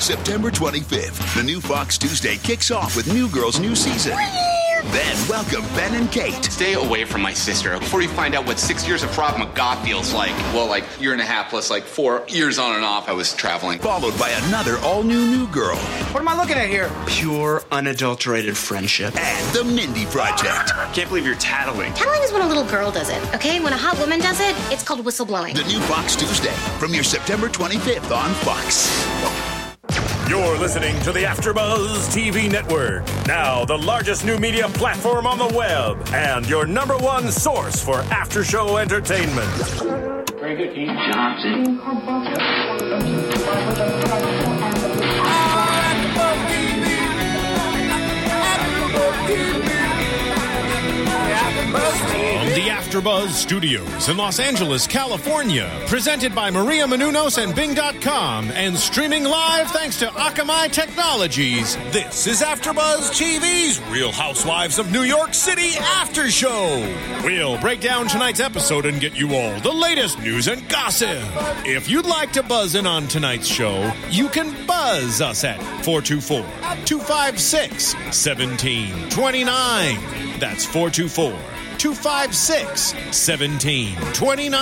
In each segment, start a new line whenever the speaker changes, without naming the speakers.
September 25th, the new Fox Tuesday kicks off with New Girl's new season. Then welcome Ben and Kate.
Stay away from my sister before you find out what 6 years of Krav Maga feels like. Well, like year and a half plus like 4 years on and off I was traveling.
Followed by another all-new New Girl.
What am I looking at here?
Pure, unadulterated friendship.
And the Mindy Project.
Can't believe you're tattling.
Tattling is when a little girl does it, okay? When a hot woman does it, it's called whistleblowing.
The new Fox Tuesday, premieres September 25th on Fox.
You're listening to the AfterBuzz TV Network, now the largest new media platform on the web, and your number one source for after-show entertainment.
Very good, Keith Johnson.
From the AfterBuzz Studios in Los Angeles, California, presented by Maria Menounos and Bing.com, and streaming live thanks to Akamai Technologies, this is AfterBuzz TV's Real Housewives of New York City After Show. We'll break down tonight's episode and get you all the latest news and gossip. If you'd like to buzz in on tonight's show, you can buzz us at 424-256-1729. That's 424-256-1729.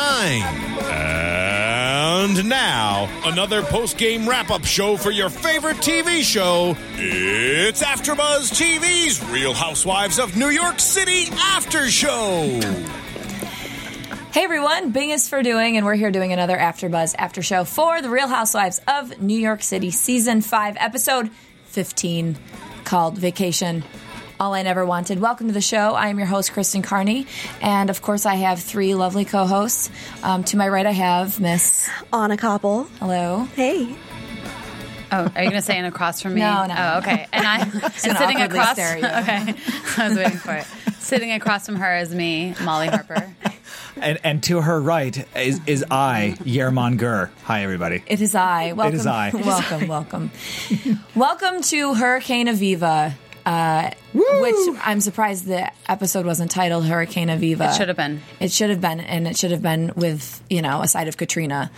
And now, another post-game wrap-up show for your favorite TV show. It's AfterBuzz TV's Real Housewives of New York City After Show.
Hey everyone, Bing is for doing, and we're here doing another AfterBuzz After Show for The Real Housewives of New York City, Season 5, Episode 15, called Vacation. All I Never Wanted. Welcome to the show. I am your host, Kristen Carney, and of course I have three lovely co-hosts. To my right I have Miss
Anna Koppel.
Hello.
Hey.
Oh, are you going to say across from me?
No.
Oh, okay. And I'm sitting across. Okay, I was waiting for it. Sitting across from her is me, Molly Harper.
And to her right is I, Yerman Gur. Hi, everybody.
It is I. Welcome.
It is I.
Welcome. Welcome to Hurricane Aviva. Which I'm surprised the episode wasn't titled Hurricane Aviva.
It should have been.
It should have been, and it should have been with, a side of Katrina.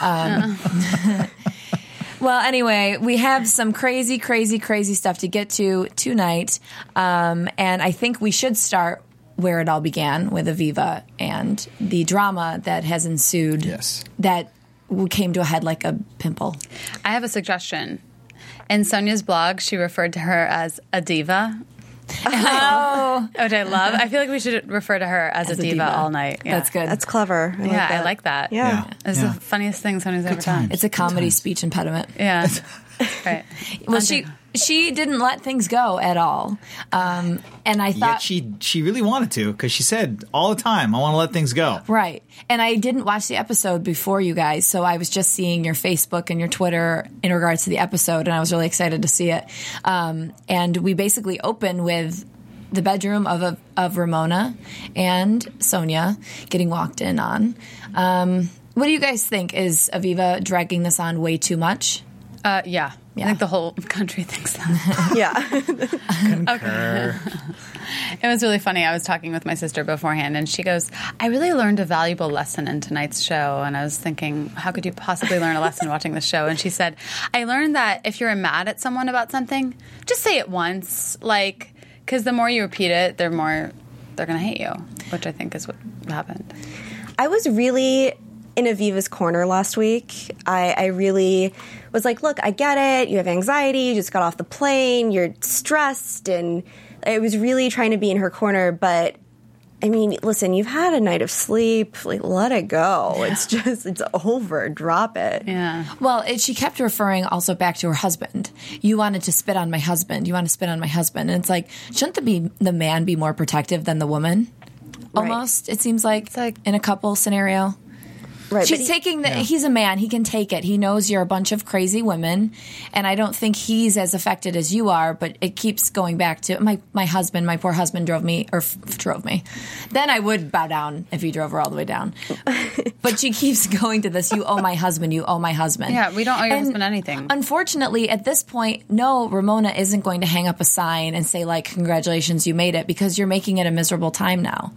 Well, anyway, we have some crazy stuff to get to tonight. And I think we should start where it all began with Aviva and the drama that has ensued.
Yes. That
came to a head like a pimple.
I have a suggestion. In Sonia's blog, she referred to her as a diva.
Oh.
Which I love. I feel like we should refer to her as a diva all night. Yeah.
That's good.
That's clever.
I like that.
Yeah.
It's the funniest thing Sonia's ever done.
It's a comedy speech impediment.
Yeah. Right.
Well, she didn't let things go at all. And I thought...
Yet she really wanted to, because she said all the time, I want to let things go.
Right. And I didn't watch the episode before you guys, so I was just seeing your Facebook and your Twitter in regards to the episode, and I was really excited to see it. And we basically open with the bedroom of Ramona and Sonia getting walked in on. What do you guys think? Is Aviva dragging this on way too much?
Yeah. I think the whole country thinks that.
Yeah.
Concur.
It was really funny. I was talking with my sister beforehand, and she goes, I really learned a valuable lesson in tonight's show. And I was thinking, how could you possibly learn a lesson watching the show? And she said, I learned that if you're mad at someone about something, just say it once. Because the more you repeat it, the more they're going to hate you, which I think is what happened.
I was really in Aviva's corner last week. I really was like, look, I get it. You have anxiety. You just got off the plane. You're stressed. And I was really trying to be in her corner. But, I mean, listen, you've had a night of sleep. Let it go. Yeah. It's over. Drop it.
Yeah.
Well, she kept referring also back to her husband. You wanted to spit on my husband. You want to spit on my husband. And it's like, shouldn't the man be more protective than the woman? Almost, right. It seems like,
it's like
in a couple scenario.
Right,
she's taking he's a man. He can take it. He knows you're a bunch of crazy women, and I don't think he's as affected as you are, but it keeps going back to my husband, my poor husband drove me. Then I would bow down if he drove her all the way down. But she keeps going to this, you owe my husband, you owe my husband.
Yeah, we don't owe your husband anything.
Unfortunately, at this point, no, Ramona isn't going to hang up a sign and say, congratulations, you made it, because you're making it a miserable time now.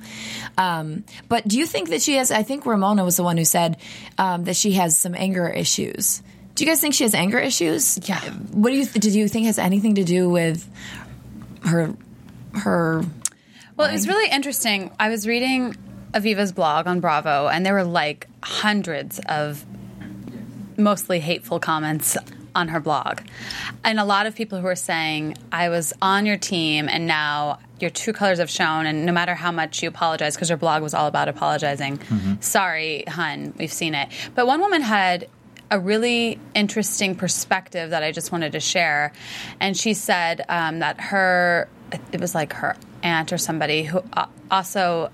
But do you think that she has, I think Ramona was the one who said that she has some anger issues. Do you guys think she has anger issues?
Yeah.
What do you think has anything to do with her?
Well, it was really interesting. I was reading Aviva's blog on Bravo, and there were like hundreds of mostly hateful comments on her blog. And a lot of people who were saying, I was on your team and now your true colors have shown, and no matter how much you apologize, because her blog was all about apologizing, sorry, hun, we've seen it. But one woman had a really interesting perspective that I just wanted to share. And she said that it was like her aunt or somebody who also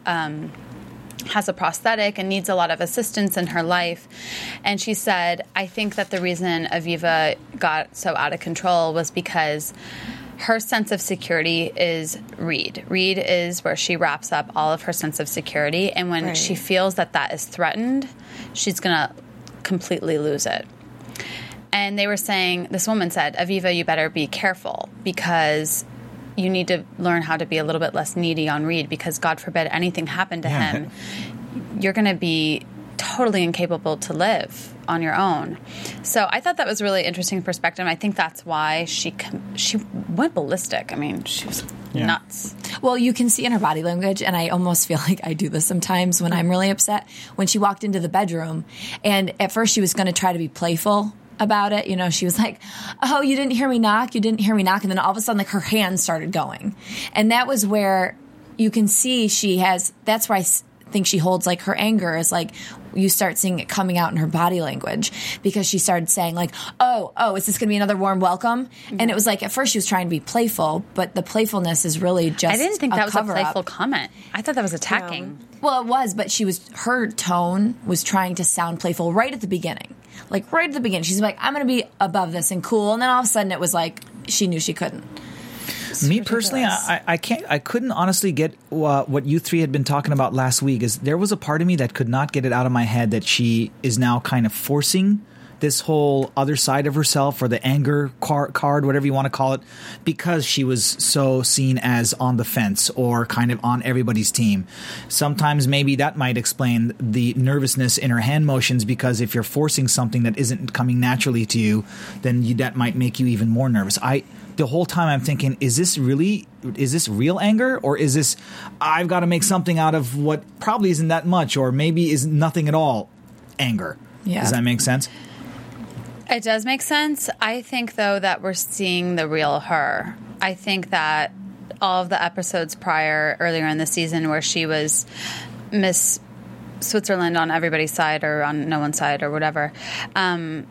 has a prosthetic and needs a lot of assistance in her life. And she said, I think that the reason Aviva got so out of control was because her sense of security is Reed. Reed is where she wraps up all of her sense of security. And when she feels that is threatened, she's going to completely lose it. And they were saying, this woman said, Aviva, you better be careful because you need to learn how to be a little bit less needy on Reed because, God forbid, anything happened to him, you're going to be totally incapable to live on your own. So I thought that was a really interesting perspective. I think that's why she went ballistic. I mean, she was nuts.
Well, you can see in her body language, and I almost feel like I do this sometimes when I'm really upset, when she walked into the bedroom, and at first she was going to try to be playful about it. You know, she was like, oh, you didn't hear me knock? You didn't hear me knock? And then all of a sudden, like, her hands started going. And that was where you can see that's where I think she holds, like, her anger is, like, you start seeing it coming out in her body language because she started saying, like, oh, is this going to be another warm welcome? And it was like, at first she was trying to be playful, but the playfulness is really just
I didn't think that was a playful
up.
comment. I thought that was attacking.
Well, it was, but her tone was trying to sound playful right at the beginning. Like, right at the beginning. She's like, I'm going to be above this and cool. And then all of a sudden it was like, she knew she couldn't.
Me personally, I couldn't honestly get what you three had been talking about last week. Is there was a part of me that could not get it out of my head that she is now kind of forcing this whole other side of herself, or the anger card, whatever you want to call it, because she was so seen as on the fence or kind of on everybody's team. Sometimes maybe that might explain the nervousness in her hand motions, because if you're forcing something that isn't coming naturally to you, then that might make you even more nervous. The whole time I'm thinking, is this real anger, or is this, I've got to make something out of what probably isn't that much, or maybe is nothing at all anger? Yeah. Does that make sense?
It does make sense. I think, though, that we're seeing the real her. I think that all of the episodes earlier in the season where she was Miss Switzerland on everybody's side or on no one's side or whatever, I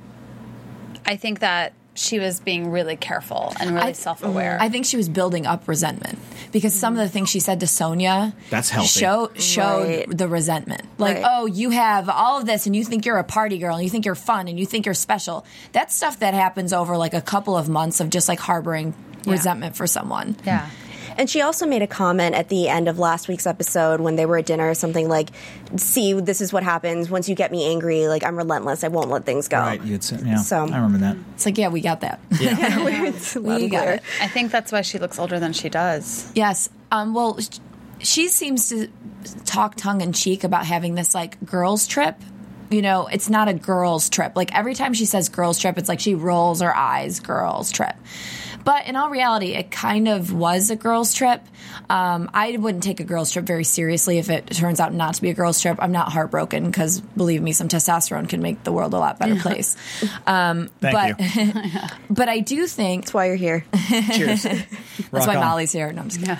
think that she was being really careful and really self-aware.
I think she was building up resentment because some of the things she said to Sonia showed the resentment. Like, oh, you have all of this and you think you're a party girl and you think you're fun and you think you're special. That's stuff that happens over like a couple of months of just like harboring resentment for someone.
Yeah.
And she also made a comment at the end of last week's episode when they were at dinner, something like, see, this is what happens once you get me angry. Like, I'm relentless. I won't let things go.
Right. So I remember that.
It's like, yeah, we got that.
Yeah.
we got it.
I think that's why she looks older than she does.
Yes. Well, she seems to talk tongue-in-cheek about having this, like, girls' trip. You know, it's not a girls' trip. Like, every time she says girls' trip, it's like she rolls her eyes, girls' trip. But in all reality, it kind of was a girls' trip. I wouldn't take a girls' trip very seriously if it turns out not to be a girls' trip. I'm not heartbroken because, believe me, some testosterone can make the world a lot better place.
Thank you.
But I do think... That's why you're here.
Cheers.
That's why Molly's here. No, I'm just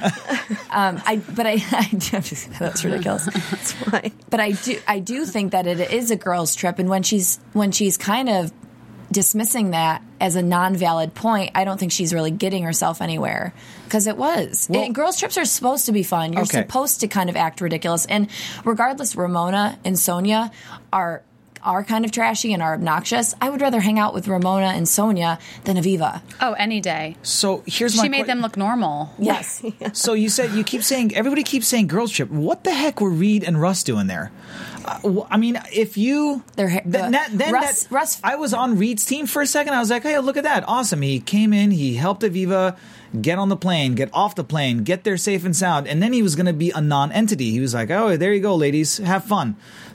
kidding. That's ridiculous.
That's why.
But I do think that it is a girls' trip. And when she's kind of dismissing that as a non-valid point, I don't think she's really getting herself anywhere, because it was. Well, girls' trips are supposed to be fun. You're supposed to kind of act ridiculous. And regardless, Ramona and Sonia are kind of trashy and are obnoxious. I would rather hang out with Ramona and Sonia than Aviva.
Oh, any day.
So here's my
She made them look normal.
Yes.
So everybody keeps saying girls' trip. What the heck were Reed and Russ doing there? I mean, if you...
Russ...
I was on Reed's team for a second. I was like, hey, look at that. Awesome. He came in. He helped Aviva get on the plane, get off the plane, get there safe and sound. And then he was going to be a non-entity. He was like, oh, there you go, ladies. Have fun.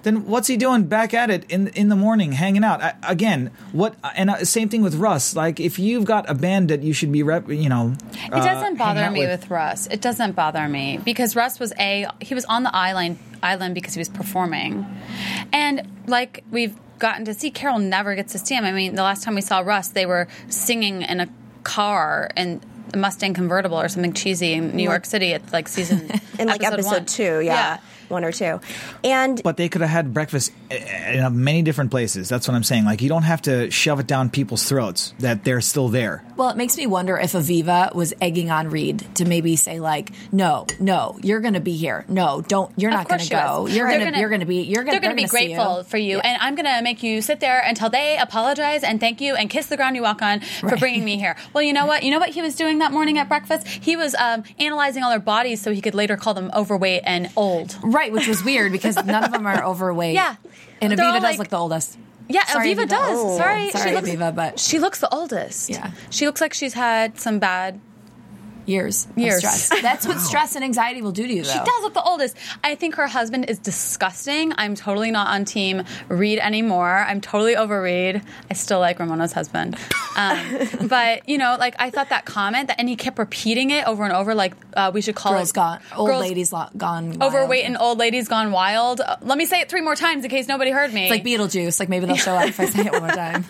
then what's he doing back at it in the morning, hanging out? Same thing with Russ. Like, if you've got a band that you should be
it doesn't bother me with Russ. It doesn't bother me because Russ was he was on the island because he was performing, and like we've gotten to see, Carol never gets to see him. I mean, the last time we saw Russ, they were singing in a car and a Mustang convertible or something cheesy in New York City at like season
in like episode 2, yeah. 1 or 2. But
they could have had breakfast in many different places. That's what I'm saying. Like, you don't have to shove it down people's throats that they're still there.
Well, it makes me wonder if Aviva was egging on Reed to maybe say like, no, you're going to be here. No, don't. You're not going to go. You're going to be
grateful for you, and I'm going to make you sit there until they apologize and thank you and kiss the ground you walk on for bringing me here. Well, you know what? You know what he was doing that morning at breakfast? He was analyzing all their bodies so he could later call them overweight and old.
Right, which was weird because none of them are overweight.
Yeah.
And Aviva does look the oldest.
Yeah,
Sorry,
Aviva does.
Oh.
Sorry,
Aviva, but
she looks the oldest.
Yeah.
She looks like she's had some bad
years of stress. That's what stress and anxiety will do to you, though.
She does look the oldest. I think her husband is disgusting. I'm totally not on team Reed anymore. I'm totally over Reed. I still like Ramona's husband. But, you know, like, I thought that comment, and he kept repeating it over and over, like, we should call
Girls
it...
Gone. Old ladies gone wild.
Overweight and old ladies gone wild. Let me say it 3 more times in case nobody heard me.
It's like Beetlejuice. Like, maybe they'll show up if I say it one more time.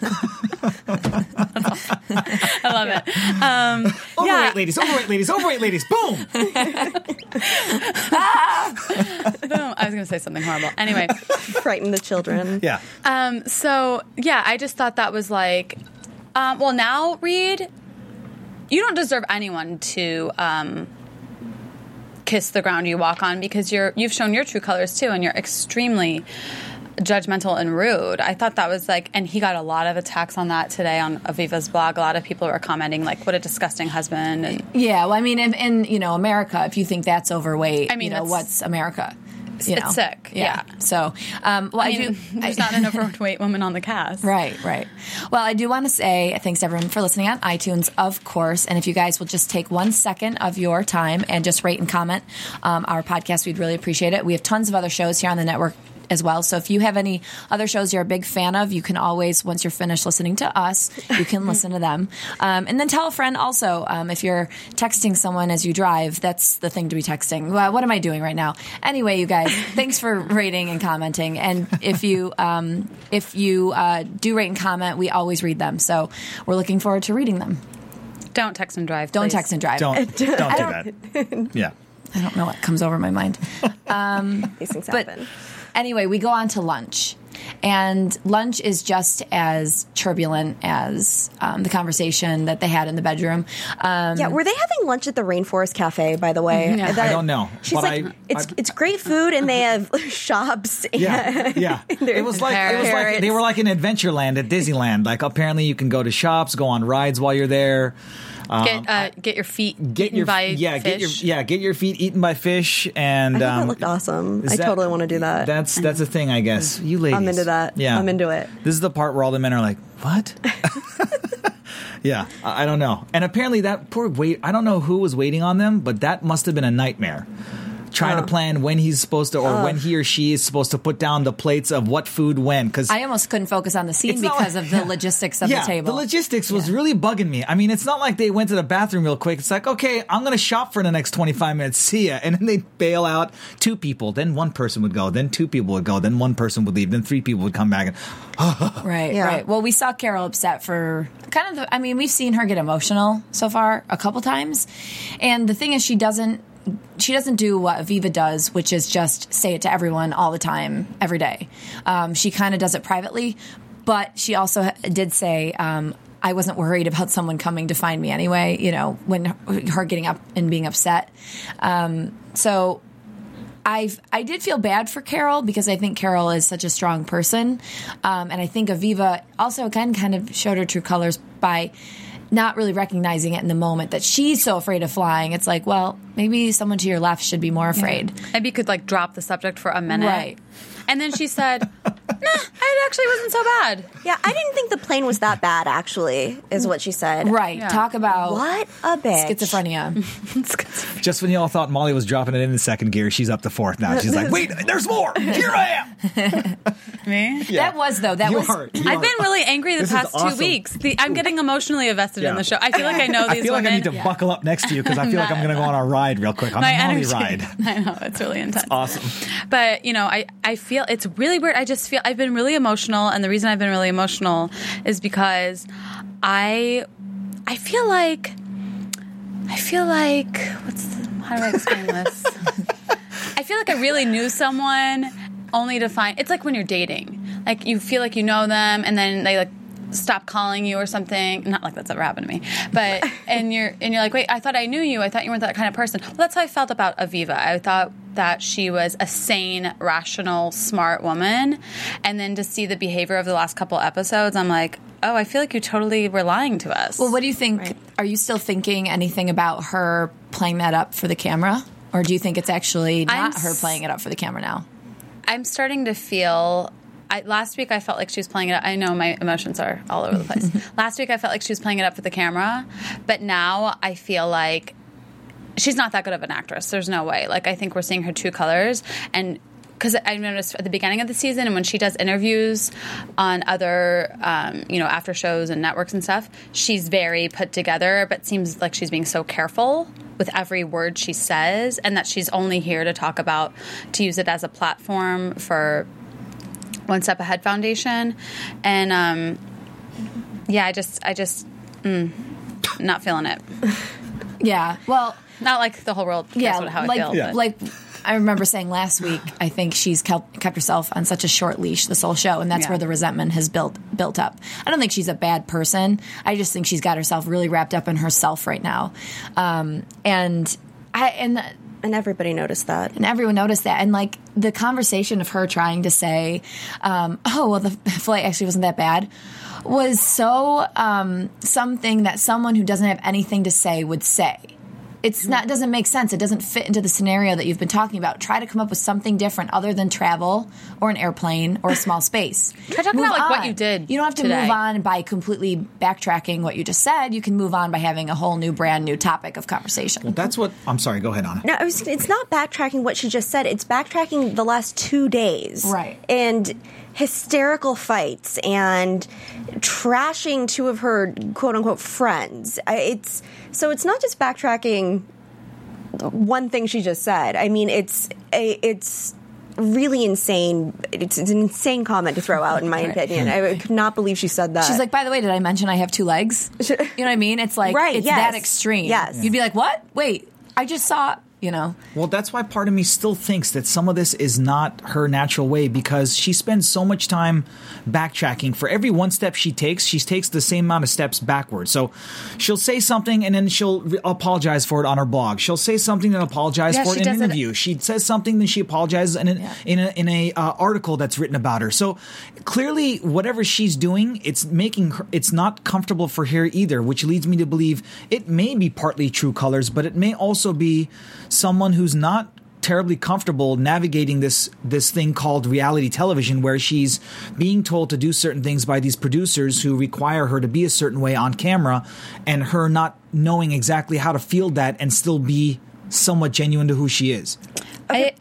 I love it.
Overweight ladies, boom!
Boom. I was going to say something horrible. Anyway.
Frighten the children.
Yeah.
I just thought that was like, now, Reed, you don't deserve anyone to kiss the ground you walk on because you've shown your true colors too, and you're extremely judgmental and rude. I thought that was like, and he got a lot of attacks on that today on Aviva's blog. A lot of people were commenting like, what a disgusting husband. And
yeah, well, I mean, in America, if you think that's overweight,
I mean,
what's America?
It's sick. Yeah.
So,
there's not an overweight woman on the cast.
Right. Well, I do want to say thanks to everyone for listening on iTunes, of course. And if you guys will just take 1 second of your time and just rate and comment our podcast, we'd really appreciate it. We have tons of other shows here on the network as well. So if you have any other shows you're a big fan of, you can always, once you're finished listening to us, you can listen to them. And then tell a friend also, if you're texting someone as you drive, that's the thing to be texting. Well, what am I doing right now? Anyway, you guys, thanks for rating and commenting. And if you do rate and comment, we always read them. So we're looking forward to reading them.
Don't text and drive, please.
Don't text and drive.
Don't do that. Yeah.
I don't know what comes over my mind.
These things happen.
Anyway, we go on to lunch. And lunch is just as turbulent as the conversation that they had in the bedroom.
Were they having lunch at the Rainforest Cafe, by the way?
I don't know.
She's like, it's great food, and they have shops.
Yeah. It was like they were like in Adventureland at Disneyland. Like, apparently you can go to shops, go on rides while you're there.
Get your feet eaten by fish.
Get your feet eaten by fish. And
I think that looked awesome. I totally want to do that.
That's a thing, I guess. You ladies.
I'm into that.
Yeah.
I'm into it.
This is the part where all the men are like, what? Yeah, I don't know. And apparently that I don't know who was waiting on them, but that must have been a nightmare. Trying to plan when he's supposed to, or when he or she is supposed to put down the plates of what food when. Because
I almost couldn't focus on the scene because of the logistics of the table.
The logistics was really bugging me. I mean, it's not like they went to the bathroom real quick. It's like, okay, I'm going to shop for the next 25 minutes. See ya. And then they bail out 2 people. Then 1 person would go. Then 2 people would go. Then 1 person would leave. Then 3 people would come back.
Right. Well, we saw Carol upset for we've seen her get emotional so far a couple times. And the thing is, she doesn't do what Aviva does, which is just say it to everyone all the time, every day. She kind of does it privately, but she also did say, I wasn't worried about someone coming to find me anyway, when her getting up and being upset. So I did feel bad for Carol because I think Carol is such a strong person. And I think Aviva also again kind of showed her true colors by not really recognizing it in the moment that she's so afraid of flying. It's like, well, maybe someone to your left should be more afraid.
Maybe you could drop the subject for a minute.
Right.
And then she said, It actually wasn't so bad.
Yeah, I didn't think the plane was that bad, actually, is what she said.
Right.
Yeah.
Talk about
What a bitch.
schizophrenia.
Just when you all thought Molly was dropping it in the second gear, she's up to fourth now. She's like, wait, there's more. Here I am.
Me?
Yeah.
That was, though. That
You
was.
are.
I've been really angry the
This is
past
awesome.
2 weeks. I'm getting emotionally invested in
Yeah.
the show. I feel like I know
I
these
feel like
women.
I need to buckle up next to you because I feel like I'm going to go on a ride real quick. On
My
a Molly
energy.
ride.
I know, it's really intense.
Awesome.
But, you know, I feel it's really weird. I just feel I've been really emotional, and the reason I've been really emotional is because I feel like how do I explain this? I feel like I really knew someone only to find it's like when you're dating. Like you feel like you know them and then they like stop calling you or something. Not like that's ever happened to me. But and you're like, wait, I thought I knew you. I thought you weren't that kind of person. Well, that's how I felt about Aviva. I thought that she was a sane, rational, smart woman. And then to see the behavior of the last couple episodes, I'm like, oh, I feel like you totally were lying to us.
Well, what do you think? Are you still thinking anything about her playing that up for the camera? Or do you think it's actually not her playing it up for the camera now?
I'm starting to feel... last week I felt like she was playing it up. I know my emotions are all over the place. Last week I felt like she was playing it up for the camera. But now I feel like she's not that good of an actress. There's no way. Like, I think we're seeing her true colors. And because I noticed at the beginning of the season and when she does interviews on other, after shows and networks and stuff, she's very put together, but seems like she's being so careful with every word she says, and that she's only here to use it as a platform for One Step Ahead Foundation. And, I just not feeling it.
Yeah. Well,
not like the whole world cares how I feel. But.
Like I remember saying last week, I think she's kept herself on such a short leash this whole show, and that's where the resentment has built up. I don't think she's a bad person. I just think she's got herself really wrapped up in herself right now, and
everybody noticed that.
And everyone noticed that. And, like, the conversation of her trying to say, the flight actually wasn't that bad, was so something that someone who doesn't have anything to say would say. It doesn't make sense. It doesn't fit into the scenario that you've been talking about. Try to come up with something different other than travel or an airplane or a small space.
Try talking about what you did.
You don't have to move on by completely backtracking what you just said. You can move on by having a whole new, brand new topic of conversation.
Well, that's what... I'm sorry. Go ahead, Anna.
No, it's not backtracking what she just said. It's backtracking the last 2 days.
Right.
And hysterical fights and trashing two of her quote-unquote friends. It's not just backtracking one thing she just said. I mean, it's really insane. It's an insane comment to throw out, in my opinion. I could not believe she said that.
She's like, by the way, did I mention I have 2 legs? You know what I mean? It's like, it's that extreme.
Yes.
You'd be like, what? Wait, I just saw...
Well, that's why part of me still thinks that some of this is not her natural way, because she spends so much time backtracking. For every one step she takes the same amount of steps backwards. So she'll say something and then she'll apologize for it on her blog. She'll say something and apologize for it in an interview. She says something, then she apologizes in a article that's written about her. So clearly, whatever she's doing, it's not comfortable for her either, which leads me to believe it may be partly true colors, but it may also be someone who's not terribly comfortable navigating this thing called reality television, where she's being told to do certain things by these producers who require her to be a certain way on camera, and her not knowing exactly how to field that and still be somewhat genuine to who she is.
I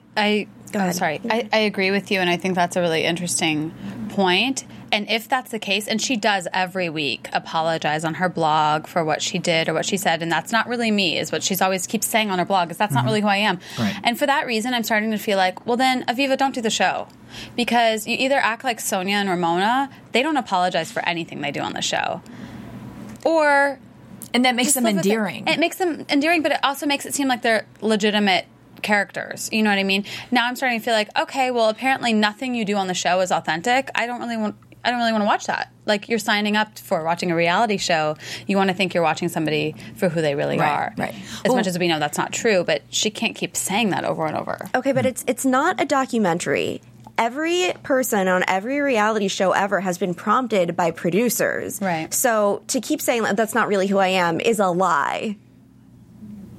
agree with you, and I think that's a really interesting point. And if that's the case, and she does every week apologize on her blog for what she did or what she said, and that's not really me, is what she's always keeps saying on her blog, is that's not really who I am.
Right.
And for that reason, I'm starting to feel like, well then, Aviva, don't do the show. Because you either act like Sonia and Ramona, they don't apologize for anything they do on the show.
And that makes them endearing.
It makes them endearing, but it also makes it seem like they're legitimate characters. You know what I mean? Now I'm starting to feel like, okay, well, apparently nothing you do on the show is authentic. I don't really want to watch that. Like, you're signing up for watching a reality show. You want to think you're watching somebody for who they really are.
Right.
As much as we know that's not true, but she can't keep saying that over and over.
Okay, but it's not a documentary. Every person on every reality show ever has been prompted by producers.
Right.
So to keep saying that's not really who I am is a lie.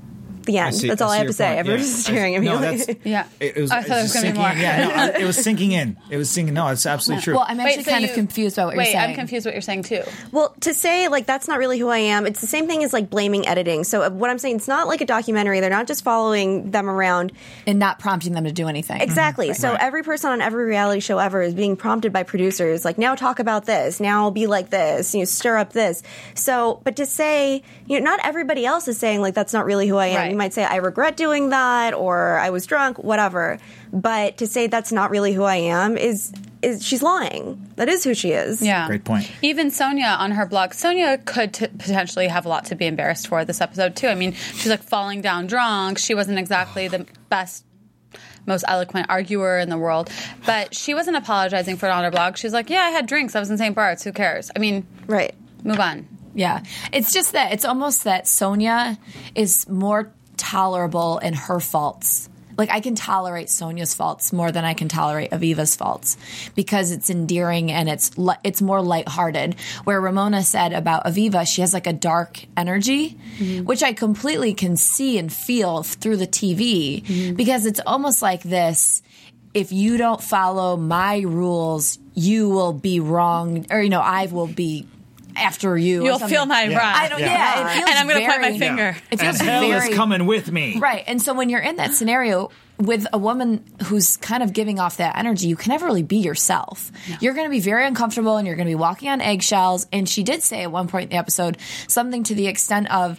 The end. That's all I have to say. Everyone's just staring at me.
No,
Yeah.
It was,
I thought it was going to be more.
It was sinking in. It was sinking. No, it's absolutely true.
Well, I'm actually kind of confused about what you're saying.
I'm confused what you're saying too.
Well, to say like that's not really who I am, it's the same thing as like blaming editing. So what I'm saying, it's not like a documentary. They're not just following them around
and not prompting them to do anything.
Exactly. Mm-hmm. So every person on every reality show ever is being prompted by producers, like now talk about this, now be like this, stir up this. So, but to say, not everybody else is saying like that's not really who I am. Right. You might say I regret doing that, or I was drunk, whatever. But to say that's not really who I am is she's lying. That is who she is.
Yeah.
Great point.
Even Sonia on her blog, Sonia could potentially have a lot to be embarrassed for this episode too. I mean, she's like falling down drunk. She wasn't exactly the best, most eloquent arguer in the world, but she wasn't apologizing for it on her blog. She's like, yeah, I had drinks. I was in St. Bart's. Who cares? I mean,
right.
Move on.
Yeah. It's just that it's almost that Sonia is more tolerable in her faults. Like, I can tolerate Sonia's faults more than I can tolerate Aviva's faults because it's endearing and it's more lighthearted. Where Ramona said about Aviva, she has like a dark energy, which I completely can see and feel through the TV because it's almost like this. If you don't follow my rules, you will be wrong, or I will be after you.
You'll feel my wrath.
I don't. Yeah, it feels
and I'm going to point my finger.
Yeah. It feels
and hell
very,
is coming with me.
Right, and so when you're in that scenario with a woman who's kind of giving off that energy, you can never really be yourself. No. You're going to be very uncomfortable, and you're going to be walking on eggshells. And she did say at one point in the episode something to the extent of,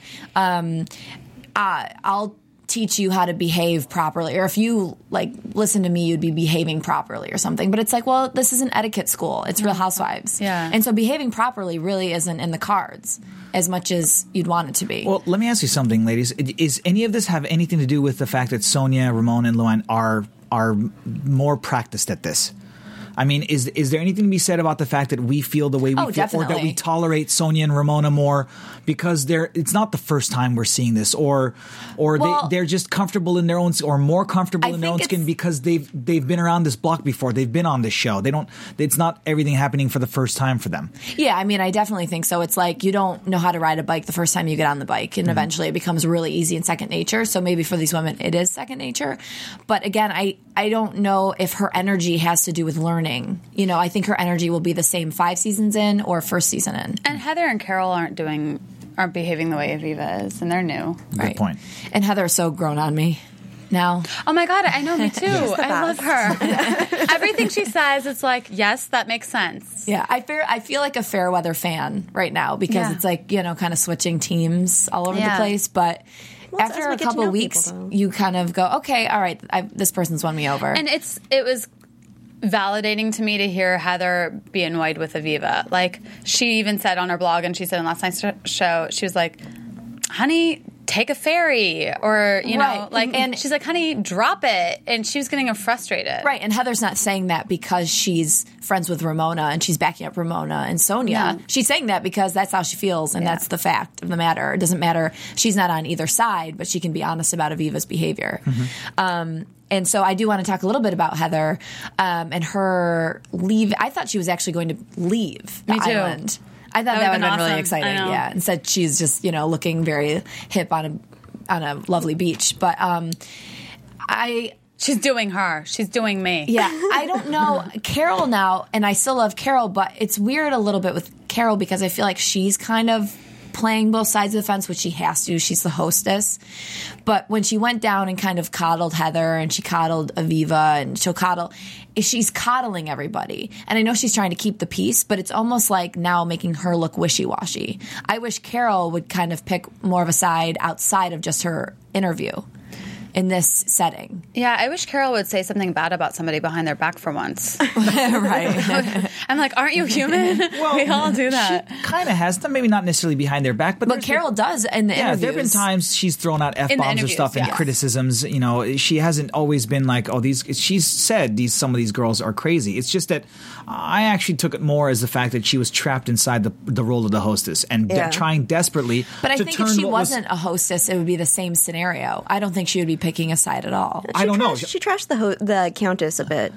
"I'll teach you how to behave properly, or if you listen to me, you'd be behaving properly," or something. But it's like, well, this isn't etiquette school. It's Real Housewives.
Yeah.
And so behaving properly really isn't in the cards as much as you'd want it to be.
Well, let me ask you something, ladies. Is any of this have anything to do with the fact that Sonia, Ramon, and Luann are more practiced at this? I mean, is there anything to be said about the fact that we feel the way we feel,
definitely.
or that we tolerate Sonia and Ramona more because it's not the first time we're seeing this, or they're just comfortable in their own, or more comfortable in their own skin because they've been around this block before, they've been on this show. It's not everything happening for the first time for them.
Yeah, I mean, I definitely think so. It's like you don't know how to ride a bike the first time you get on the bike, and eventually it becomes really easy and second nature. So maybe for these women, it is second nature. But again, I don't know if her energy has to do with learning. I think her energy will be the same 5 seasons in or first season in.
And Heather and Carol aren't behaving the way Aviva is, and they're new.
Good point.
And Heather's so grown on me now.
Oh my God, I know, me too. I love her. Everything she says, it's like, yes, that makes sense.
Yeah, I feel like a Fairweather fan right now because it's like, kind of switching teams all over the place, but after a couple weeks, you kind of go, okay, all right, this person's won me over.
And it was validating to me to hear Heather be annoyed with Aviva. Like, she even said on her blog, and she said in last night's show, she was like, honey, take a ferry, or, and she's like, honey, drop it. And she was getting frustrated.
Right. And Heather's not saying that because she's friends with Ramona and she's backing up Ramona and Sonia. No. She's saying that because that's how she feels, and that's the fact of the matter. It doesn't matter. She's not on either side, but she can be honest about Aviva's behavior. And so I do want to talk a little bit about Heather and her leave. I thought she was actually going to leave the island. I thought that would have been really exciting. Yeah. Instead, she's just, looking very hip on a lovely beach. But
she's doing her. She's doing me.
Yeah. I don't know. Carol now, and I still love Carol, but it's weird a little bit with Carol because I feel like she's kind of playing both sides of the fence, which she has to. She's the hostess. But when she went down and kind of coddled Heather and she coddled Aviva and she's coddling everybody. And I know she's trying to keep the peace, but it's almost like now making her look wishy-washy. I wish Carol would kind of pick more of a side outside of just her interview in this setting.
Yeah, I wish Carol would say something bad about somebody behind their back for once.
Right.
I'm like, aren't you human? Well, we all do that.
She kind of has them, maybe not necessily behind their back, but
Carol does in the interviews.
There have been times she's thrown out F-bombs or stuff and criticisms. She hasn't always been like, she's said some of these girls are crazy. It's just that I actually took it more as the fact that she was trapped inside the role of the hostess and trying desperately
But I think if she wasn't a hostess, it would be the same scenario. I don't think she would be picking a side at all.
I don't know.
She trashed the Countess a bit.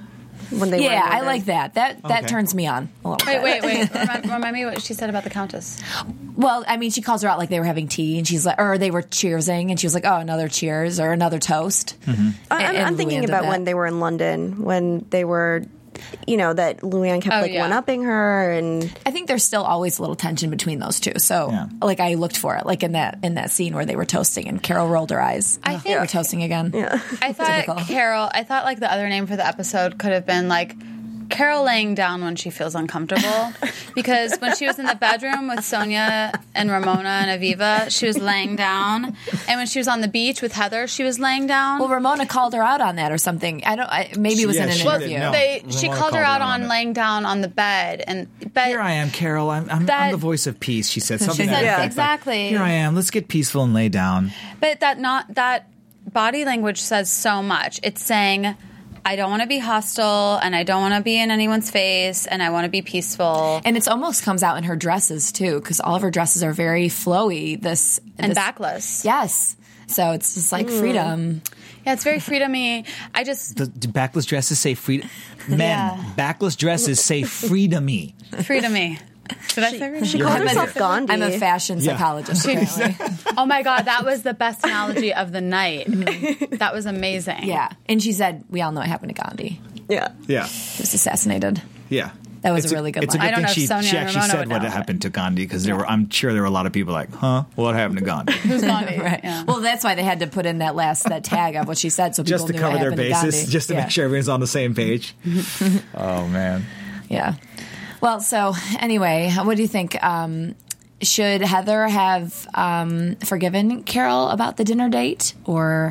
when they were in
Yeah, I
London.
like that. That
Okay.
turns me on a little bit.
Wait. Remind me what she said about the Countess.
Well, I mean, she calls her out like they were having tea, and she's like, or they were cheersing, and she was like, "Oh, another cheers or another toast."
Mm-hmm.
I'm thinking about when they were in London, when they were, that Luann kept one-upping her, and
I think there's still always a little tension between those two. So, like, I looked for it, like in that scene where they were toasting, and Carol rolled her eyes. I think they were toasting again.
Yeah.
I thought Carol. I thought like the other name for the episode could have been like Carol laying down when she feels uncomfortable, because when she was in the bedroom with Sonia and Ramona and Aviva, she was laying down, and when she was on the beach with Heather, she was laying down.
Well, Ramona called her out on that or something. Maybe it was in an interview.
She called her out on laying down on the bed, and
here I am, Carol. I'm the voice of peace. She said something.
She said,
like that.
exactly.
Here I am. Let's get peaceful and lay down.
But that body language says so much. It's saying, I don't want to be hostile, and I don't want to be in anyone's face, and I want to be peaceful.
And it almost comes out in her dresses too, because all of her dresses are very flowy. This
backless.
Yes. So it's just like freedom.
Yeah, it's very freedom-y.
The backless dresses say freedom. Men, backless dresses say freedom-y.
Freedom-y. Did I say freedom?
She called herself Gandhi.
I'm a fashion psychologist.
Oh my God, that was the best analogy of the night. That was amazing.
Yeah. And she said, we all know what happened to Gandhi.
Yeah.
Yeah.
He was assassinated.
Yeah.
That was a really good
It's a
line.
good
I don't
thing
know if
she
Sonia and
actually
Ramona
said
would
what
know,
happened to Gandhi, because I'm sure there were a lot of people like, huh? What happened to Gandhi?
Who's Gandhi?
Right.
Yeah.
Well, that's why they had to put in that tag of what she said, so people
Just to
knew
cover
what
their
happened to
bases,
Gandhi.
just to make sure everyone's on the same page. Oh, man.
Yeah. Well, so anyway, what do you think? Should Heather have forgiven Carol about the dinner date, or?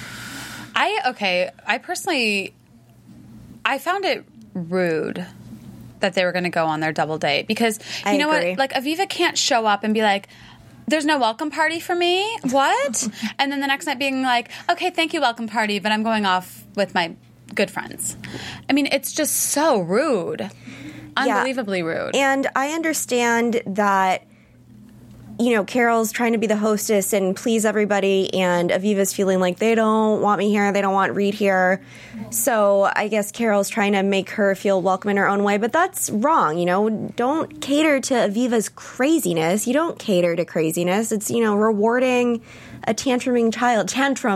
I personally, I found it rude that they were going to go on their double date, because you know
agree.
what? Like, Aviva can't show up and be like, there's no welcome party for me? What? And then the next night being like, okay, thank you, welcome party, but I'm going off with my good friends. I mean, it's just so rude. Unbelievably rude.
And I understand that, Carol's trying to be the hostess and please everybody, and Aviva's feeling like they don't want me here, they don't want Reed here. So I guess Carol's trying to make her feel welcome in her own way, but that's wrong, Don't cater to Aviva's craziness. You don't cater to craziness. It's, rewarding a tantruming child.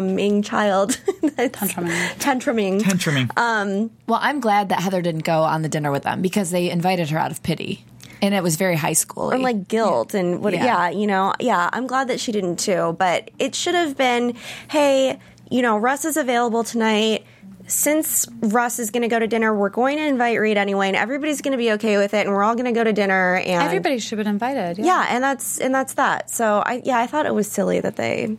Tantruming.
Well, I'm glad that Heather didn't go on the dinner with them, because they invited her out of pity. And it was very high school.
And like guilt and what, I'm glad that she didn't too. But it should have been, hey, Russ is available tonight. Since Russ is going to go to dinner, we're going to invite Reed anyway, and everybody's going to be okay with it, and we're all going to go to dinner. And
everybody should have been invited.
Yeah, and that's that. So I thought it was silly that they.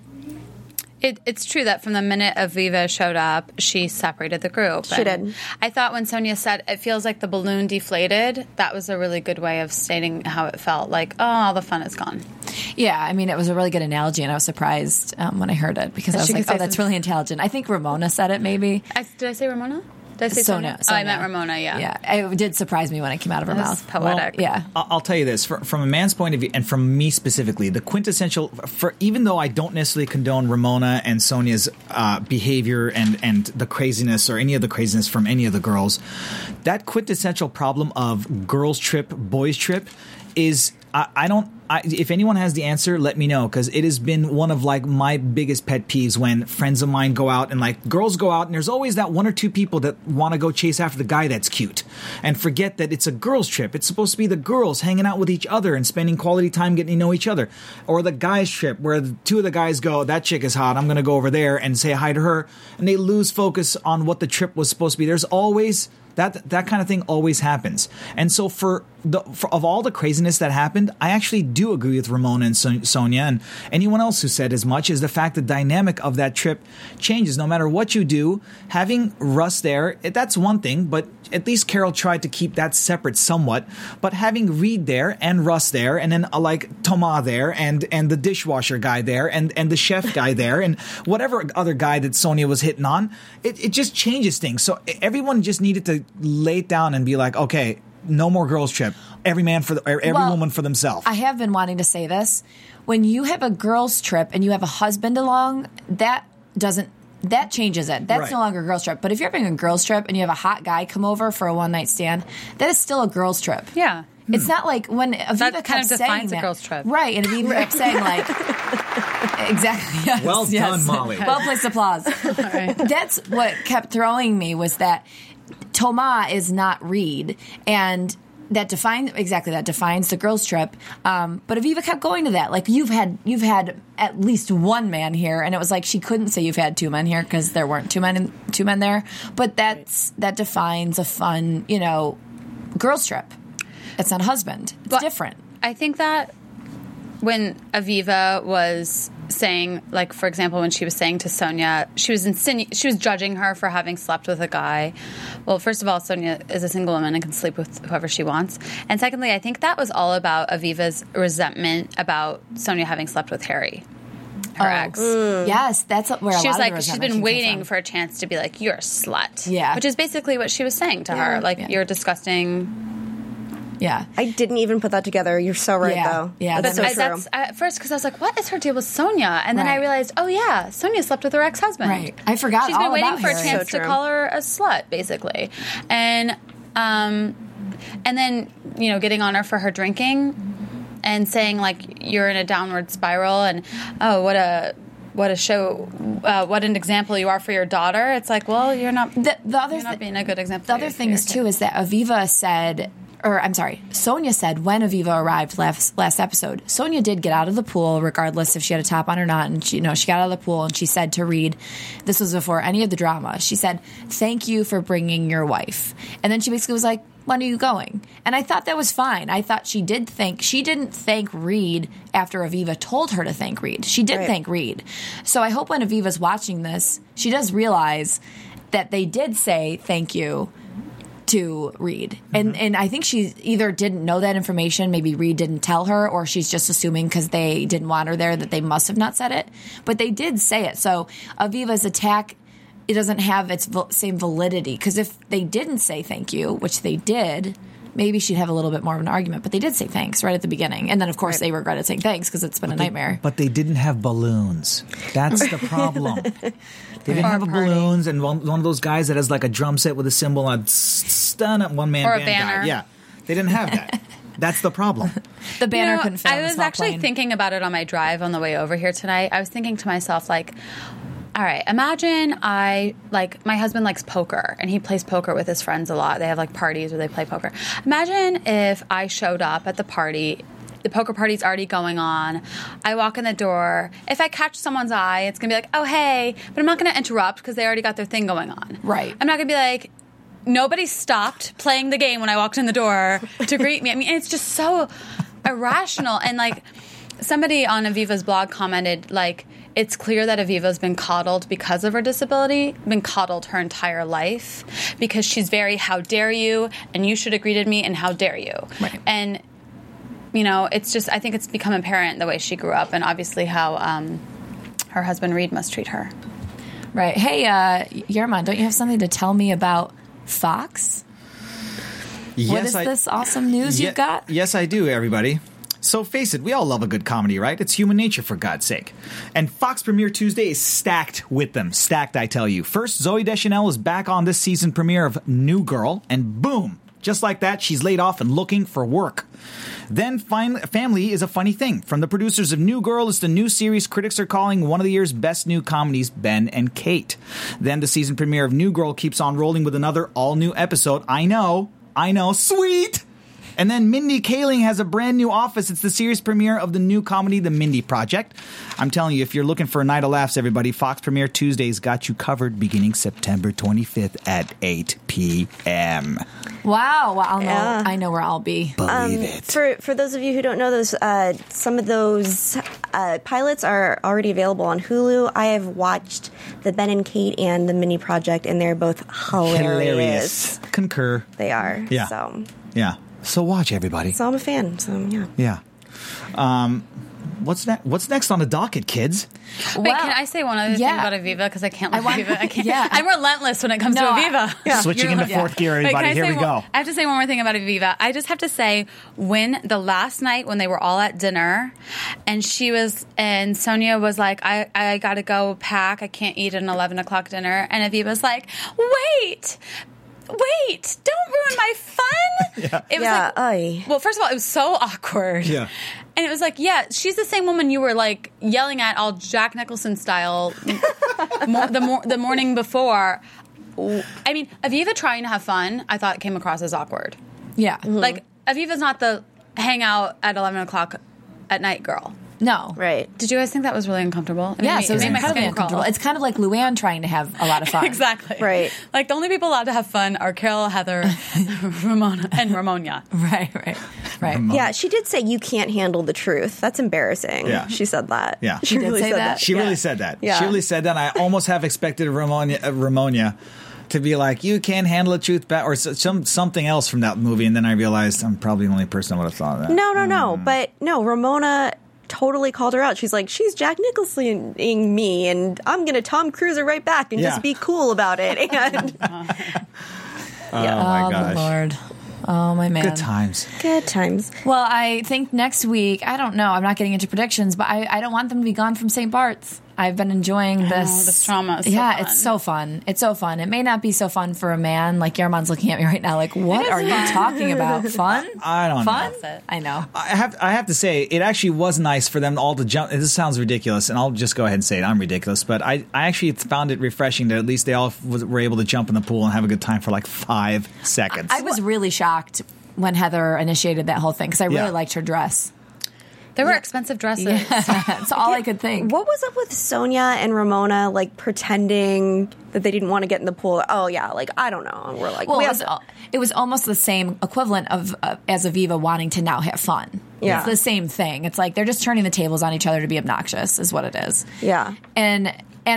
It's true that from the minute Aviva showed up, she separated the group.
She did.
I thought when Sonia said, it feels like the balloon deflated, that was a really good way of stating how it felt. Like, oh, all the fun is gone.
Yeah, I mean, it was a really good analogy, and I was surprised when I heard it, because I was like, oh, that's really intelligent. I think Ramona said it, maybe.
Did I say Ramona? Did I say Sonia? Oh, I meant Ramona, yeah.
Yeah, it did surprise me when it came out of her mouth.
Poetic.
Well, yeah.
I'll tell you this, from a man's point of view, and from me specifically, the quintessential, even though I don't necessarily condone Ramona and Sonia's behavior and the craziness or any of the craziness from any of the girls, that quintessential problem of girls trip, boys trip is, if anyone has the answer, let me know, because it has been one of like my biggest pet peeves when friends of mine go out and like girls go out and there's always that one or two people that want to go chase after the guy that's cute and forget that it's a girls trip. It's supposed to be the girls hanging out with each other and spending quality time getting to know each other. Or the guys trip where the two of the guys go, that chick is hot, I'm going to go over there and say hi to her, and they lose focus on what the trip was supposed to be. There's always that kind of thing always happens. And so for of all the craziness that happened, I actually do agree with Ramona and Sonia and anyone else who said as much, is the fact the dynamic of that trip changes no matter what you do. Having Russ there, that's one thing, but at least Carol tried to keep that separate somewhat. But having Reed there and Russ there, and then like Thomas there, and the dishwasher guy there, and the chef guy there, and whatever other guy that Sonia was hitting on, it just changes things. So everyone just needed to lay it down and be like, okay, no more girls trip. Every woman for themselves.
I have been wanting to say this. When you have a girls trip and you have a husband along, that doesn't that changes it. That's
Right.
no longer a girls trip. But if you're having a girls trip and you have a hot guy come over for a one night stand, that is still a girls trip.
Yeah.
It's not like when Aviva
That
kept
kind of
saying
defines a
that.
girls' trip.
Right, and Aviva kept saying like, exactly. Yes,
Well
yes.
done, Molly.
Well placed applause. That's what kept throwing me was that Toma is not Reed, and that defines the girls' trip. But Aviva kept going to that. Like you've had at least one man here, and it was like she couldn't say you've had two men here because there weren't two men there. But that defines a fun, girls' trip. It's not a husband. It's different.
I think that when Aviva was saying, like, for example, when she was saying to Sonia, she was judging her for having slept with a guy. Well, first of all, Sonia is a single woman and can sleep with whoever she wants. And secondly, I think that was all about Aviva's resentment about Sonia having slept with Harry, her ex.
Yes, that's where
She was like, she's
she's
been waiting for a chance to be like, you're a slut.
Yeah.
Which is basically what she was saying to her. Like, you're disgusting.
Yeah.
I didn't even put that together. You're so right,
Yeah.
though.
Yeah,
That's so true.
That's at first because I was like, "What is her deal with Sonia?" And then I
Right.
realized, "Oh yeah, Sonia slept with her ex-husband."
Right. I forgot
She's been
all
waiting
about
for a
Harry.
chance
So
to
true.
call her a slut, basically, and then getting on her for her drinking and saying like you're in a downward spiral and what an example you are for your daughter. It's like, well, you're not being a good example.
The other thing is too is that Aviva said, Sonia said when Aviva arrived last episode, Sonia did get out of the pool regardless if she had a top on or not, and she got out of the pool and she said to Reed, this was before any of the drama, she said, "Thank you for bringing your wife," and then she basically was like, "When are you going?" And I thought that was fine. I thought she didn't thank Reed after Aviva told her to thank Reed. She did thank Reed. So I hope when Aviva's watching this, she does realize that they did say thank you to Reed. And I think she either didn't know that information, maybe Reed didn't tell her, or she's just assuming because they didn't want her there that they must have not said it. But they did say it. So Aviva's attack, it doesn't have its same validity, because if they didn't say thank you, which they did, maybe she'd have a little bit more of an argument. But they did say thanks right at the beginning. And then, of course, they regretted saying thanks because it's been a nightmare.
But they didn't have balloons. That's the problem. They didn't have balloons, and one of those guys that has like a drum set with a cymbal and stun at one man
or a
band
banner.
guy. Yeah, they didn't have that. That's the problem.
The banner couldn't fit on
I
the
was
small
actually
plane.
thinking about it on my drive on the way over here tonight. I was thinking to myself, like, all right, imagine my husband likes poker and he plays poker with his friends a lot. They have like parties where they play poker. Imagine if I showed up at the party, the poker party's already going on. I walk in the door. If I catch someone's eye, it's going to be like, oh, hey, but I'm not going to interrupt because they already got their thing going on.
Right.
I'm not going to be like, nobody stopped playing the game when I walked in the door to greet me. I mean, it's just so irrational. And like somebody on Aviva's blog commented, like, it's clear that Aviva's been coddled because of her disability, been coddled her entire life, because she's very, how dare you, and you should have greeted me, and how dare you.
Right.
And, it's just, I think it's become apparent the way she grew up and obviously how her husband Reed must treat her.
Right. Hey, Yerman, don't you have something to tell me about Fox? What is this awesome news you've got?
Yes, I do, everybody. So face it, we all love a good comedy, right? It's human nature, for God's sake. And Fox Premiere Tuesday is stacked with them. Stacked, I tell you. First, Zooey Deschanel is back on this season premiere of New Girl, and boom, just like that, she's laid off and looking for work. Then family is a funny thing. From the producers of New Girl is the new series critics are calling one of the year's best new comedies, Ben and Kate. Then the season premiere of New Girl keeps on rolling with another all-new episode. I know, sweet! And then Mindy Kaling has a brand new office. It's the series premiere of the new comedy, The Mindy Project. I'm telling you, if you're looking for a night of laughs, everybody, Fox Premiere Tuesday's got you covered beginning September 25th at 8 p.m.
Wow. Well, I know where I'll be.
Believe it.
For those of you who don't know, those some of those pilots are already available on Hulu. I have watched the Ben and Kate and the Mindy Project, and they're both hilarious.
Concur.
They are.
Yeah. Yeah. So watch, everybody.
So I'm a fan. So yeah.
Yeah. what's next on the docket, kids?
Wait, can I say one other thing about Aviva? Because I can't love Aviva. I can't.
Yeah.
I'm relentless when it comes to Aviva.
Switching into fourth gear, everybody. Here we go.
I have to say one more thing about Aviva. I just have to say, when the last night when they were all at dinner, and Sonia was like, I got to go pack. I can't eat an 11 o'clock dinner. And Aviva's like, wait, don't ruin my fun. It was like, well, first of all, it was so awkward.
Yeah.
And it was like, she's the same woman you were like yelling at all Jack Nicholson style the morning before. I mean, Aviva trying to have fun, I thought came across as awkward.
Yeah.
Like, Aviva's not the hang out at 11 o'clock at night girl.
No.
Right.
Did you guys think that was really uncomfortable?
So it was incredibly uncomfortable. It's kind of like Luann trying to have a lot of fun.
Exactly.
Right.
Like, the only people allowed to have fun are Carol, Heather, Ramona, and Ramonia.
Right.
Yeah, she did say you can't handle the truth. That's embarrassing.
Yeah.
She said that.
Yeah.
She really
say
said
that?
She really said that.
Yeah.
She really said that. I almost have expected Ramonia to be like, you can't handle the truth, or something else from that movie, and then I realized I'm probably the only person that would have thought of that.
No. But no, Ramona totally called her out. She's like, she's Jack Nicholsoning me, and I'm going to Tom Cruise her right back and just be cool about it. And
Oh, my gosh.
Lord. Oh, my man.
Good times.
Good times.
Well, I think next week, I don't know. I'm not getting into predictions, but I don't want them to be gone from St. Bart's. I've been enjoying this.
This trauma is so
fun.
It's so
fun. It's so fun. It may not be so fun for a man. Like, Yarmon's looking at me right now like, what are you talking about? Fun?
I don't
know.
Fun?
I know.
I have to say, it actually was nice for them all to jump. This sounds ridiculous, and I'll just go ahead and say it. I'm ridiculous, but I actually found it refreshing that at least they all were able to jump in the pool and have a good time for like 5 seconds.
I was really shocked when Heather initiated that whole thing because I really liked her dress.
There were expensive dresses.
That's all I could think.
What was up with Sonia and Ramona, like, pretending that they didn't want to get in the pool? Oh, yeah, like, I don't know. We're like,
well, it was almost the same equivalent of as Aviva wanting to now have fun.
Yeah.
It's the same thing. It's like they're just turning the tables on each other to be obnoxious is what it is.
Yeah.
And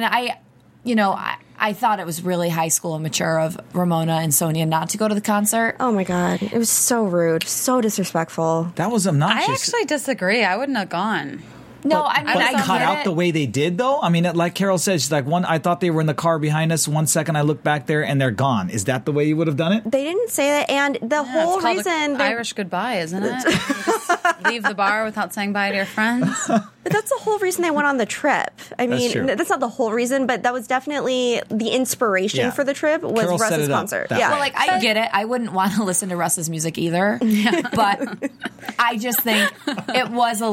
I thought it was really high school and mature of Ramona and Sonia not to go to the concert.
Oh, my God. It was so rude, so disrespectful.
That was obnoxious.
I actually disagree. I wouldn't have gone.
No,
but
I
cut out the way they did, though. I mean, like Carol said, she's like, I thought they were in the car behind us. 1 second, I look back there, and they're gone. Is that the way you would have done it?
They didn't say that, and the whole
it's called
reason
Irish goodbye, isn't it? You just leave the bar without saying bye to your friends.
But that's the whole reason they went on the trip. I mean, that's not the whole reason, but that was definitely the inspiration for the trip was
Carol
Russ's concert. Yeah.
Well, like, I get it. I wouldn't want to listen to Russ's music either. But I just think it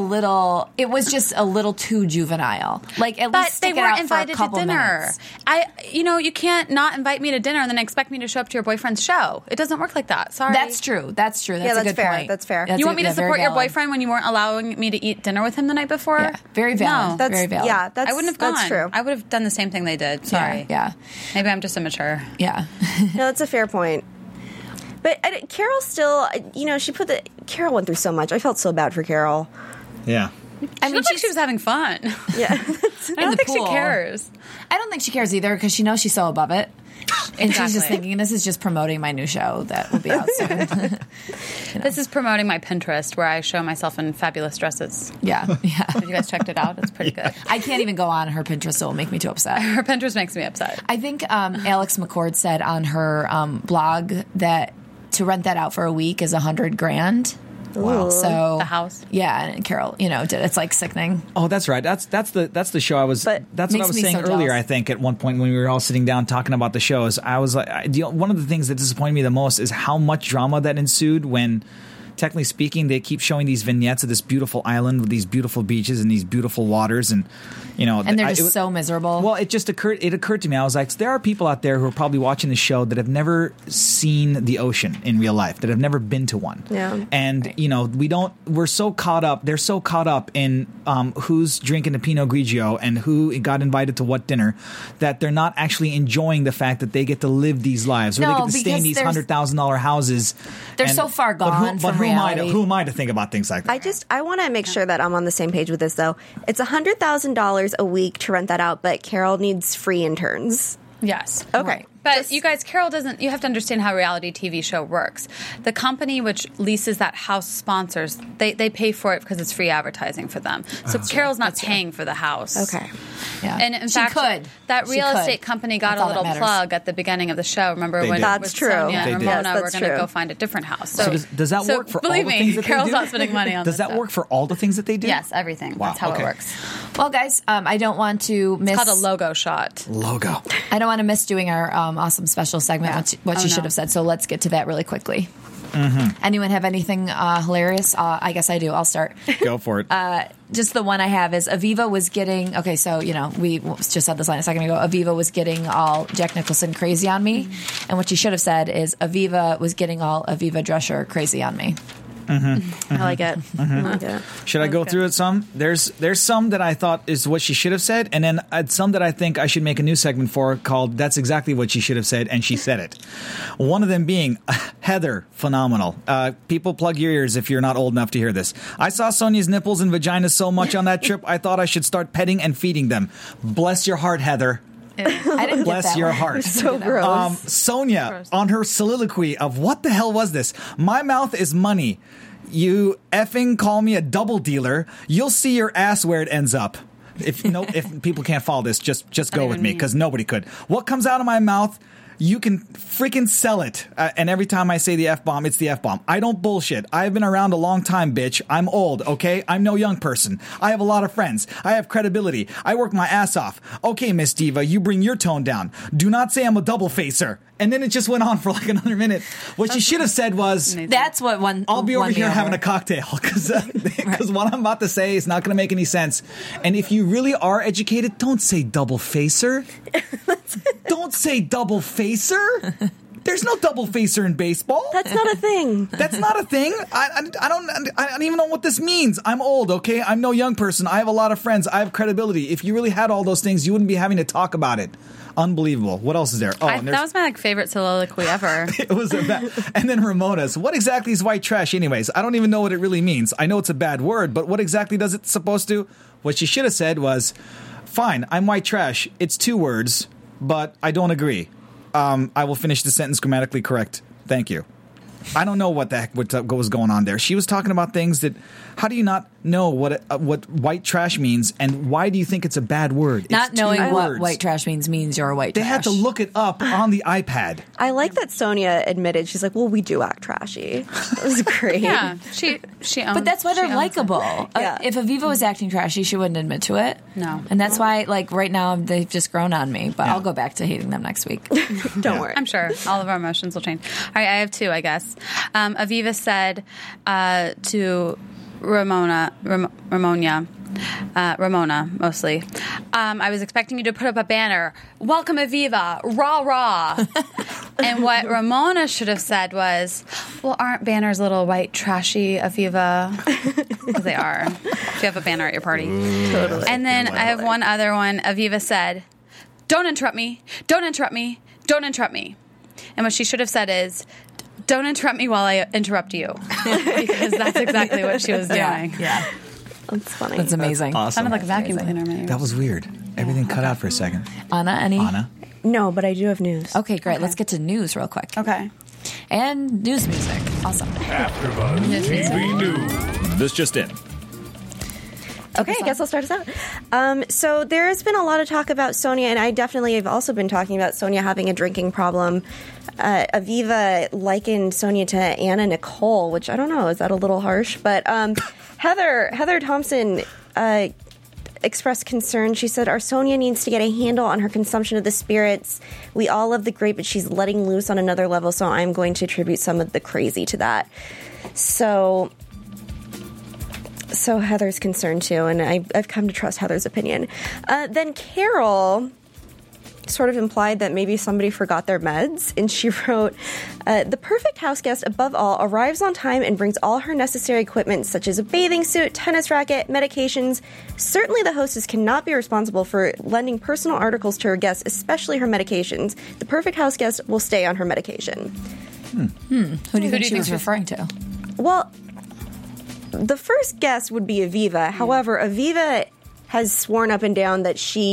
was just a little too juvenile. Like, at least stick
they
it
weren't
out
invited
for a couple
to dinner.
minutes.
You can't not invite me to dinner and then expect me to show up to your boyfriend's show. It doesn't work like that. Sorry.
That's true. That's a good
fair.
point.
That's fair.
You want me to support your boyfriend when you weren't allowing me to eat dinner with him the night before?
Yeah, very valid.
No.
That's,
very valid.
Yeah,
I wouldn't have gone.
That's true.
I would have done the same thing they did. Sorry.
Yeah.
Maybe I'm just immature.
Yeah.
No, that's a fair point. But Carol still, Carol went through so much. I felt so bad for Carol.
Yeah.
I mean, she was having fun.
Yeah.
I don't think she cares.
I don't think she cares either because she knows she's so above it. And
Exactly.
she's just thinking, this is just promoting my new show that will be out soon.
This is promoting my Pinterest where I show myself in fabulous dresses.
Yeah.
Have you guys checked it out? It's pretty good.
I can't even go on her Pinterest. It will make me too upset.
Her Pinterest makes me upset.
I think Alex McCord said on her blog that to rent that out for a week is $100,000.
Wow.
So
The house.
Yeah, and Carol, did it's like sickening.
Oh, that's right. That's the show I was.
But
that's what I
makes
was
me
saying
so
earlier.
jealous.
I think at one point when we were all sitting down talking about the shows, I was like, one of the things that disappointed me the most is how much drama that ensued when. Technically speaking, they keep showing these vignettes of this beautiful island with these beautiful beaches and these beautiful waters, and
and they're just so miserable.
Well, it occurred to me. I was like, there are people out there who are probably watching the show that have never seen the ocean in real life, that have never been to one.
Yeah.
And we're so caught up. They're so caught up in who's drinking the Pinot Grigio and who got invited to what dinner that they're not actually enjoying the fact that they get to live these lives, or they get to stay in these $100,000 houses.
They're so far gone from reality.
Who am I to think about things like that?
I want to make sure that I'm on the same page with this, though. It's $100,000 a week to rent that out, but Carol needs free interns.
Yes.
Okay.
Right.
But you guys, Carol doesn't. You have to understand how a reality TV show works. The company which leases that house sponsors, they pay for it because it's free advertising for them. So Carol's not paying for the house.
Okay.
Yeah.
And in
She
fact,
could.
that
She
real
could.
estate company got
That's
a
all that
little
matters.
plug at the beginning of the show. Remember
They
when
did.
That's
with
true.
Sonia
They
and
did.
Ramona
Yes,
were
that's
going to
true.
go find a different house.
So does that work for all
believe
the
me,
things that
Carol's
they do?
not spending money on
Does
this
that
stuff.
work for all the things that they do?
Yes, everything.
Wow,
That's how
okay.
it works.
Well, guys, I don't want to miss.
It's called a logo shot.
Logo.
I don't want to miss doing our awesome special segment, what she should have said. So let's get to that really quickly. Anyone have anything hilarious? I guess I do. I'll start.
Go for it.
Just the one I have is Aviva was getting, okay, so, we just said this line a second ago. Aviva was getting all Jack Nicholson crazy on me. And what she should have said is Aviva was getting all Aviva Drescher crazy on me.
I like it. I like it.
Should I go through it some? There's some that I thought is what she should have said, and then some that I think I should make a new segment for called That's Exactly What She Should Have Said, and She Said It. One of them being Heather, phenomenal. People plug your ears if you're not old enough to hear this. I saw Sonia's nipples and vaginas so much on that trip, I thought I should start petting and feeding them. Bless your heart, Heather.
I didn't
Bless
get that
your
one.
heart.
So gross.
Sonia, on her soliloquy of what the hell was this? My mouth is money. You effing call me a double dealer. You'll see your ass where it ends up. If people can't follow this, just go with me because nobody could. What comes out of my mouth? You can freaking sell it. And every time I say the F-bomb, it's the F-bomb. I don't bullshit. I've been around a long time, bitch. I'm old, okay? I'm no young person. I have a lot of friends. I have credibility. I work my ass off. Okay, Miss Diva, you bring your tone down. Do not say I'm a double facer. And then it just went on for like another minute. What she should have said was,
That's what one.
I'll be over
won me
here having a cocktail because what I'm about to say is not going to make any sense. And if you really are educated, don't say double facer. Don't say double facer. There's no double facer in baseball.
That's not a thing.
That's not a thing. I don't even know what this means. I'm old, okay? I'm no young person. I have a lot of friends. I have credibility. If you really had all those things, you wouldn't be having to talk about it. Unbelievable. What else is there? Oh,
That was my favorite soliloquy ever.
It was and then Ramona's. What exactly is white trash anyways? I don't even know what it really means. I know it's a bad word, but what exactly does it supposed to? What she should have said was, fine, I'm white trash. It's 2 words, but I don't agree. I will finish the sentence grammatically correct. Thank you. I don't know what the heck was going on there. She was talking about things that, how do you not know what white trash means, and why do you think it's a bad word?
Not
It's 2
knowing what
words.
white trash means you're a white
They
trash.
had to look it up on the iPad.
I like that Sonia admitted. She's like, well, we do act trashy. That was great.
Yeah, she owns.
But that's why they're
she owns
likable.
it.
Yeah.
If Aviva was acting trashy, she wouldn't admit to it.
No.
And that's why, like, right now, they've just grown on me. But
Yeah.
I'll go back to hating them next week.
Don't worry.
I'm sure all of our emotions will change. All right, I have 2, I guess. Aviva said to Ramona mostly, I was expecting you to put up a banner, welcome Aviva, rah rah. And what Ramona should have said was, well, aren't banners a little white trashy, Aviva? Because they are. If you have a banner at your party.
Totally.
And then I have one other one. Aviva said, don't interrupt me, don't interrupt me, don't interrupt me. And what she should have said is, don't interrupt me while I interrupt you. Because that's exactly what she was doing.
Yeah.
That's funny.
That's amazing.
Awesome.
Sounded like a vacuum cleaner. Maybe.
That was weird. Everything cut out for a second.
Anna, any?
Anna?
No, but I do have news.
Okay, great. Let's get to news real quick.
Okay.
And news music. Awesome.
AfterBuzz TV News.
This just in.
Okay, I guess I'll start us out. So there has been a lot of talk about Sonia, and I definitely have also been talking about Sonia having a drinking problem. Aviva likened Sonia to Anna Nicole, which I don't know, is that a little harsh? But Heather Thompson expressed concern. She said, our Sonia needs to get a handle on her consumption of the spirits. We all love the grape, but she's letting loose on another level, so I'm going to attribute some of the crazy to that. So Heather's concerned too, and I've come to trust Heather's opinion. Then Carol sort of implied that maybe somebody forgot their meds, and she wrote, the perfect house guest, above all, arrives on time and brings all her necessary equipment, such as a bathing suit, tennis racket, medications. Certainly the hostess cannot be responsible for lending personal articles to her guests, especially her medications. The perfect house guest will stay on her medication.
Who do you think she was referring to?
Well, the first guess would be Aviva. However, Aviva has sworn up and down that she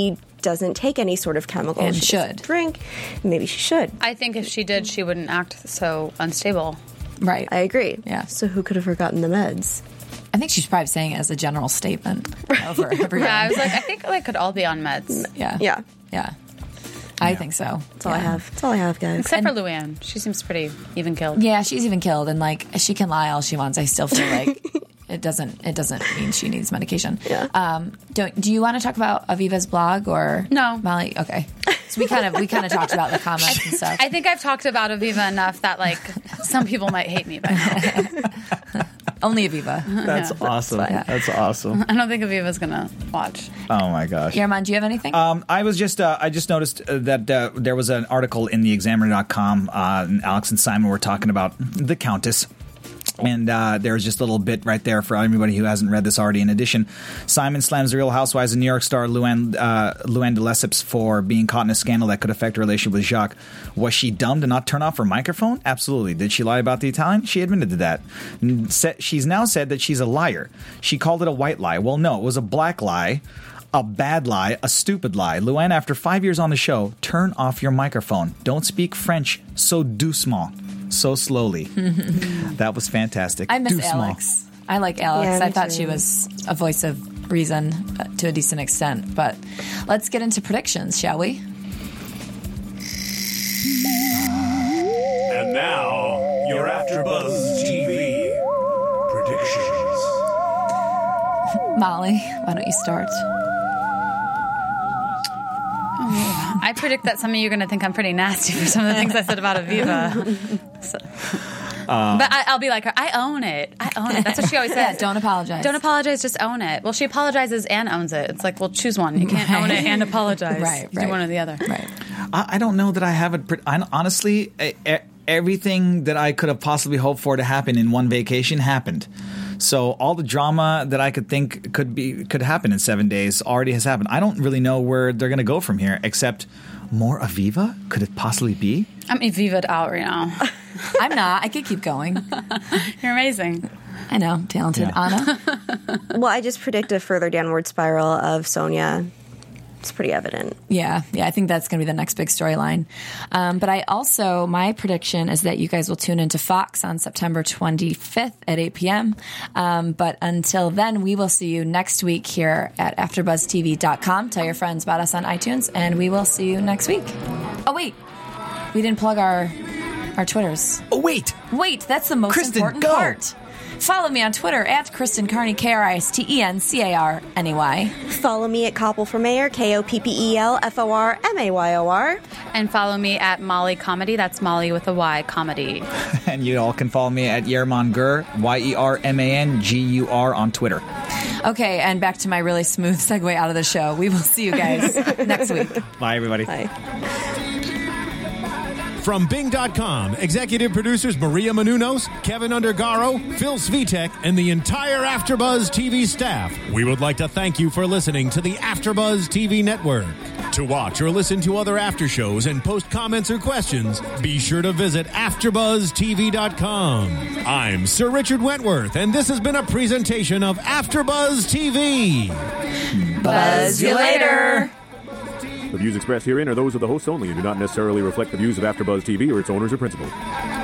doesn't take any sort of chemical.
And
she doesn't
should.
drink. Maybe she should.
I think if she did, she wouldn't act so unstable.
Right.
I agree.
Yeah.
So who could have forgotten the meds?
I think she's probably saying it as a general statement over everyone.
Yeah, I was like, I think they could all be on meds.
Yeah.
Yeah.
Yeah. I think so.
That's all I have. That's all I have, guys.
Except for Luann. She seems pretty even killed.
Yeah, she's even killed, and like she can lie all she wants. I still feel like it doesn't mean she needs medication.
Yeah.
Do you want to talk about Aviva's blog or
No.
Molly? Okay. So we kind of talked about the comments and stuff.
I think I've talked about Aviva enough that like some people might hate me by now.
Only Aviva.
That's awesome. That's awesome.
I don't think Aviva's gonna watch.
Oh my gosh.
Yerman, do you have anything?
I just noticed that there was an article in the Examiner.com. Alex and Simon were talking about the Countess. And there's just a little bit right there for anybody who hasn't read this already. In addition, Simon slams the Real Housewives of New York star Luann de Lesseps for being caught in a scandal that could affect her relationship with Jacques. Was she dumb to not turn off her microphone? Absolutely. Did she lie about the Italian? She admitted to that. She's now said that she's a liar. She called it a white lie. Well, no, it was a black lie. A bad lie, a stupid lie. Luann, after 5 years on the show, turn off your microphone. Don't speak French so doucement. So slowly. That was fantastic.
I miss
doucement.
Alex. I like Alex.
Yeah,
I
me
thought
too.
she was a voice of reason to a decent extent. But let's get into predictions, shall we?
And now, your AfterBuzz TV predictions.
Molly, why don't you start?
I predict that some of you are going to think I'm pretty nasty for some of the things I said about Aviva. So. But I'll be like her. I own it. I own it. That's what she always says.
Yeah, don't apologize.
Don't apologize. Just own it. Well, she apologizes and owns it. It's like, well, choose one. You can't own it and apologize.
Right.
You do one or the other.
Right.
I don't know that I have it. Honestly, everything that I could have possibly hoped for to happen in one vacation happened. So all the drama that I could think could happen in 7 days already has happened. I don't really know where they're going to go from here, except more Aviva? Could it possibly be?
I'm Aviva out right now.
I'm not. I could keep going.
You're amazing.
I know. Talented.
Yeah.
Anna?
Well, I just predict a further downward spiral of Sonia. It's pretty evident.
Yeah, I think that's going to be the next big storyline. But my prediction is that you guys will tune into Fox on September 25th at 8 p.m. But until then, we will see you next week here at AfterBuzzTV.com. Tell your friends about us on iTunes, and we will see you next week. Oh, wait. We didn't plug our Twitters.
Oh, wait.
Wait, that's the most
Kristen,
important
go.
part. Follow me on Twitter at Kristen Carney, KristenCarney.
Follow me at Koppel for Mayor, KOPPELFORMAYOR.
And follow me at Molly Comedy. That's Molly with a Y, Comedy.
And you all can follow me at Yerman Gur, YERMANGUR on Twitter.
Okay, and back to my really smooth segue out of the show. We will see you guys next week.
Bye, everybody.
Bye.
From Bing.com, executive producers Maria Menounos, Kevin Undergaro, Phil Svitek, and the entire AfterBuzz TV staff, we would like to thank you for listening to the AfterBuzz TV network. To watch or listen to other after shows and post comments or questions, be sure to visit AfterBuzzTV.com. I'm Sir Richard Wentworth, and this has been a presentation of AfterBuzz TV.
Buzz you later.
The views expressed herein are those of the hosts only and do not necessarily reflect the views of AfterBuzz TV or its owners or principals.